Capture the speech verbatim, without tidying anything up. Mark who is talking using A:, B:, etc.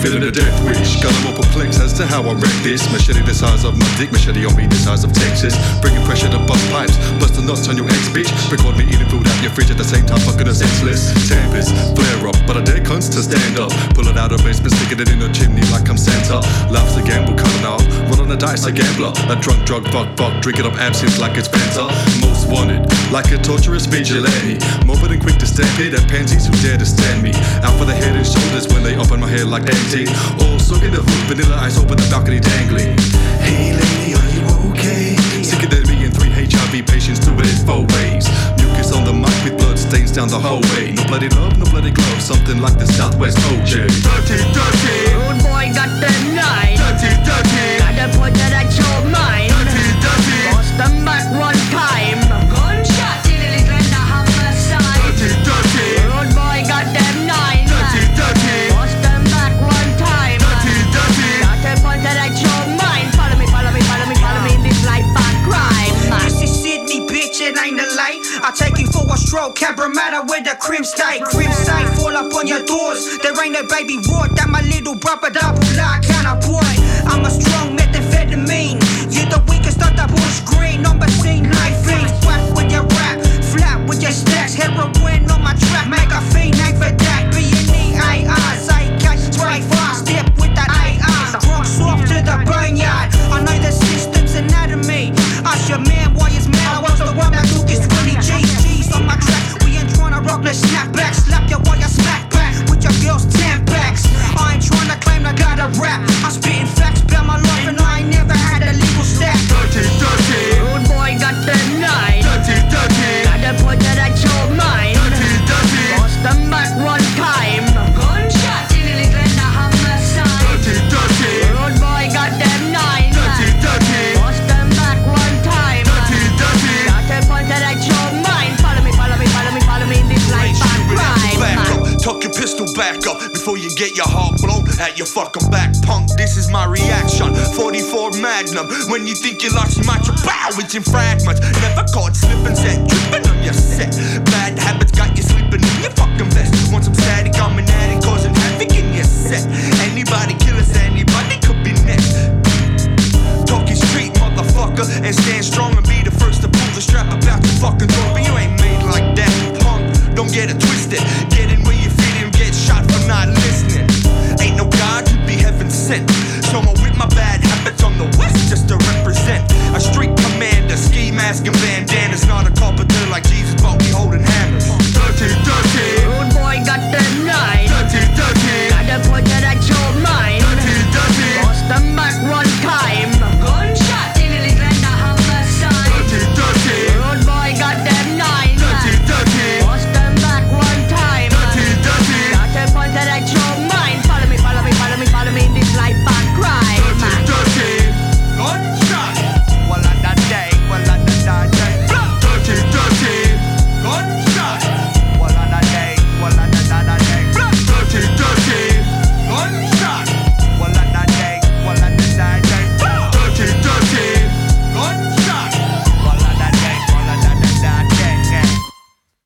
A: feeling a death wish. Got them all perplexed as to how I wreck this. Machete the size of my dick, machete on me the size of Texas. Bringing pressure to bust pipes, bust the nuts on your ex bitch. Record me eating food out your fridge at the same time fucking us senseless. Tempest, flare up, but I dare cunts to stand up. Pull it out of basement, sticking it in a chimney like I'm Santa. Laughs a gamble, cutting out, roll on the dice, a gambler. A drunk, drug, fuck, fuck, drinking up absinthe like it's Fanta. Most wanted, like a torturous vigilante. Mobile and quick to step it at pansies who dare to stand me. Out for the head and shoulders when they up on my head like Dante. All soaking the hood, vanilla ice over the balcony dangling. Hey lady, are you okay? Sicker than me and three H I V patients do it in four ways. Mucus on the mic with blood stains down the hallway. No bloody love, no bloody glove, something like the Southwest O J. Dirty, dirty,
B: rude boy got the knife. Dirty, dirty, got the point that I told mine. Dirty, dirty, lost them back one time. Gunshot till it went the homicide.
A: Dirty, dirty,
B: rude boy got them nine.
A: Dirty, dirty,
B: lost them back one time.
A: Dirty, dirty,
B: got the point that I told mine. Follow me, follow me, follow me, follow me in this life on crime.
C: This is Sydney, bitch, it ain't a light. I take you for a stroke, Cabramatta with a crimp stake. Crimp stake, fall up on your doors. There ain't a baby raw, that my little brother double black kind of boy. I'm a strong methamphetamine. You're the weakest of the bush green. Number scene, knife fiends. Whack with your rap, flat with your stacks. Heroin on my track, make a fiend, ain't for that. B and E A R, say catch straight fast. Step with that A R, drunk soft to the boneyard. I know the system's anatomy. Ask your man why his man. I was the one that took his twenty G's. G's on my track. We ain't tryna rock the snapback. Slap your while you smack back with your girl's ten packs. I ain't tryna claim I got a rap. I'm spitting facts about my life and I ain't never had a legal stack.
A: dirty, dirty,
B: Rude boy got the knife.
A: dirty, dirty,
B: Got the point that I told mine.
A: dirty, dirty,
B: Lost them back one time. Gunshot till it went the homicide.
A: dirty, dirty,
B: Rude boy got them nine.
A: dirty, dirty,
B: Lost them back one time.
A: dirty, dirty.
B: Got the point that I told mine. Follow me, follow me, follow me, follow me in this life on crime.
D: Back up, tuck your pistol back up before you get your heart blown at your fucking back, punk. This is my reaction. forty-four Magnum. When you think you lost your mind, you bow, it's in fragments. Never caught slipping, set dripping on your set. Bad habits got you sleeping in your fucking vest. Want some static, I'm an addict, causing havoc in your set. Anybody kill us, anybody could be next. Talking street, motherfucker, and stand strong and be the first to pull the strap about your fucking door. But you ain't made like that, punk. Don't get it twisted. Get in where you fit and get shot for not listening. Ain't no God, you be heaven sent. So I'm with my bad habits on the west just to represent. A street commander, ski mask and bandanas. Not a carpenter like Jesus